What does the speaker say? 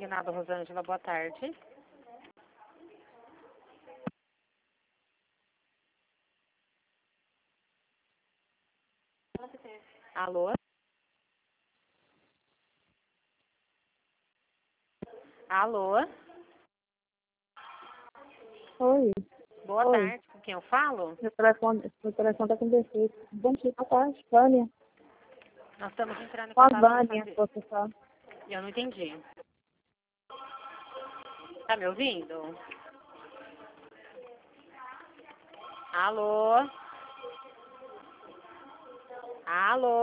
Reinaldo Rosângela, boa tarde. Alô? Alô? Oi. Boa Oi. tarde, com quem eu falo? Meu telefone tá com defeito. Bom dia, boa tarde, Vânia. Nós estamos entrando em Com a contato para Vânia, fazer... você fala. Eu não entendi. Tá me ouvindo? Alô? Alô?